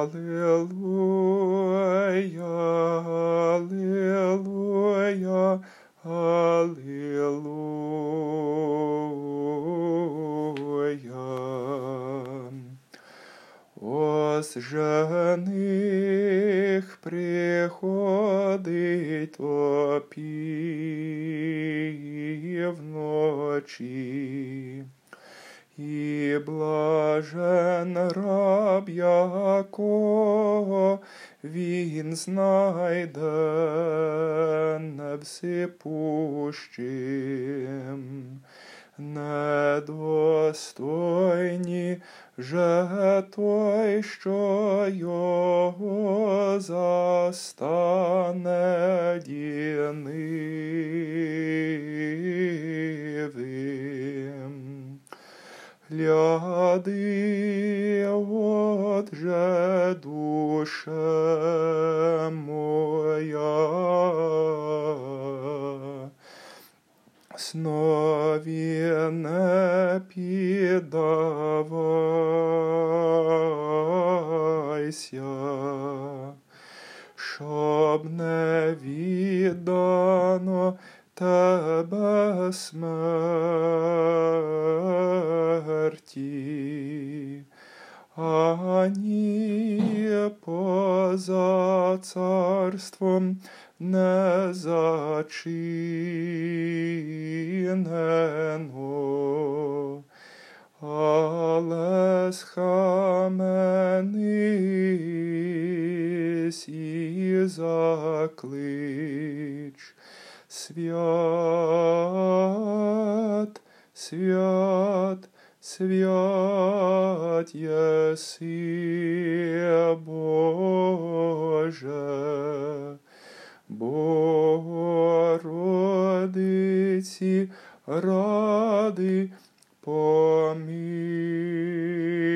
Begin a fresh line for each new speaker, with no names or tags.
Алілуя, Алілуя. Ось жених приходить о півночі, і блажен раб, якого він знайде невсипущим. Недостойні же той, що його застане лінивим. Гляди, от же душе моя, снові не піддавайся, щоб не віддано тебе смерті, ані поза царством незачинено, але схаменись і заклич: свят, свят, свят єси, Боже, Богородиці ради помилуй.